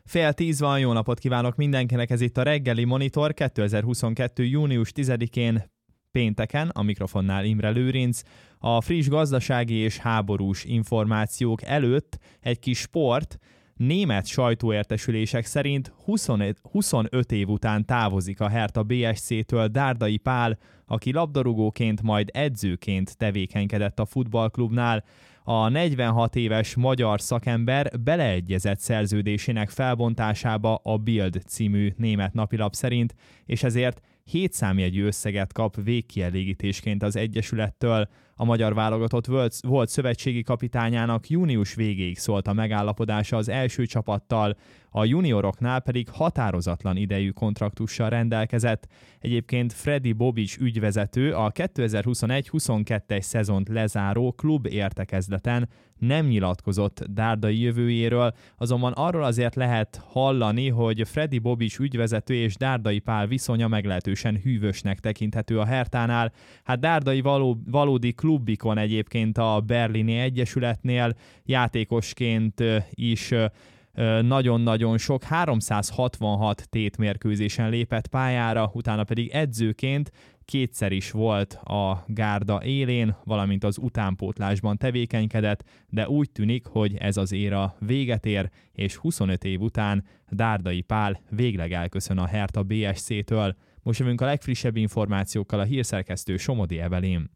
Fél 10 van, jó napot kívánok mindenkinek, ez itt a reggeli Monitor 2022. június 10-én pénteken, a mikrofonnál Imre Lőrinc. A friss gazdasági és háborús információk előtt egy kis sport. Német sajtóértesülések szerint 25 év után távozik a Hertha BSC-től Dárdai Pál, aki labdarúgóként, majd edzőként tevékenykedett a futballklubnál. A 46 éves magyar szakember beleegyezett szerződésének felbontásába a Bild című német napilap szerint, és ezért 7 számjegyű összeget kap végkielégítésként az egyesülettől. A magyar válogatott volt szövetségi kapitányának június végéig szólt a megállapodása az első csapattal, a junioroknál pedig határozatlan idejű kontraktussal rendelkezett. Egyébként Fredi Bobic ügyvezető a 2021-22-es szezont lezáró klub értekezleten nem nyilatkozott Dárdai jövőjéről, azonban arról azért lehet hallani, hogy Fredi Bobic ügyvezető és Dárdai Pál viszonya meglehetősen hűvösnek tekinthető a Herthánál. Hát Dárdai valódi klubikon egyébként a berlini egyesületnél, játékosként is nagyon-nagyon sok, 366 tétmérkőzésen lépett pályára, utána pedig edzőként kétszer is volt a gárda élén, valamint az utánpótlásban tevékenykedett, de úgy tűnik, hogy ez az éra véget ér, és 25 év után Dárdai Pál végleg elköszön a Hertha BSC-től. Most jövünk a legfrissebb információkkal, a hírszerkesztő Somodi Evelyn.